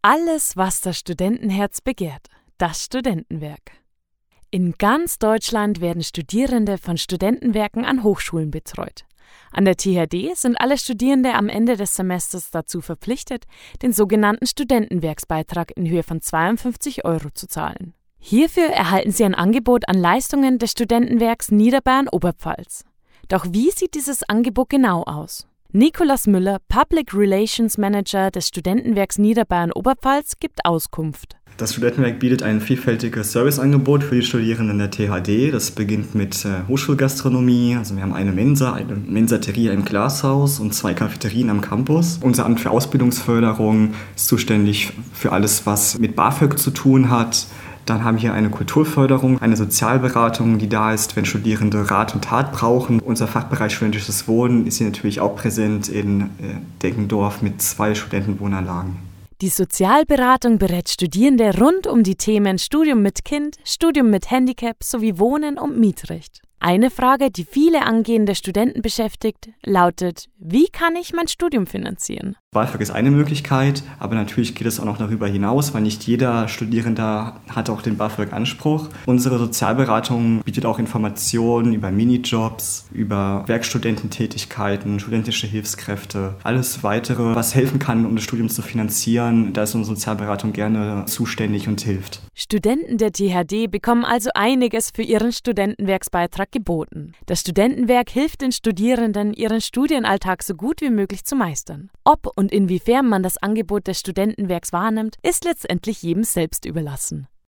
Alles, was das Studentenherz begehrt. Das Studentenwerk. In ganz Deutschland werden Studierende von Studentenwerken an Hochschulen betreut. An der THD sind alle Studierende am Ende des Semesters dazu verpflichtet, den sogenannten Studentenwerksbeitrag in Höhe von 52 € zu zahlen. Hierfür erhalten sie ein Angebot an Leistungen des Studentenwerks Niederbayern-Oberpfalz. Doch wie sieht dieses Angebot genau aus? Nikolaus Müller, Public Relations Manager des Studentenwerks Niederbayern-Oberpfalz, gibt Auskunft. Das Studentenwerk bietet ein vielfältiges Serviceangebot für die Studierenden der THD. Das beginnt mit Hochschulgastronomie. Also wir haben eine Mensaterie im Glashaus und 2 Cafeterien am Campus. Unser Amt für Ausbildungsförderung ist zuständig für alles, was mit BAföG zu tun hat. Dann haben wir eine Kulturförderung, eine Sozialberatung, die da ist, wenn Studierende Rat und Tat brauchen. Unser Fachbereich Studentisches Wohnen ist hier natürlich auch präsent in Deggendorf mit 2 Studentenwohnanlagen. Die Sozialberatung berät Studierende rund um die Themen Studium mit Kind, Studium mit Handicap sowie Wohnen und Mietrecht. Eine Frage, die viele angehende Studenten beschäftigt, lautet: Wie kann ich mein Studium finanzieren? BAföG ist eine Möglichkeit, aber natürlich geht es auch noch darüber hinaus, weil nicht jeder Studierende hat auch den BAföG-Anspruch. Unsere Sozialberatung bietet auch Informationen über Minijobs, über Werkstudententätigkeiten, studentische Hilfskräfte, alles weitere, was helfen kann, um das Studium zu finanzieren. Da ist unsere Sozialberatung gerne zuständig und hilft. Studenten der THD bekommen also einiges für ihren Studentenwerksbeitrag geboten. Das Studentenwerk hilft den Studierenden, ihren Studienalltag so gut wie möglich zu meistern. Ob und inwiefern man das Angebot des Studentenwerks wahrnimmt, ist letztendlich jedem selbst überlassen.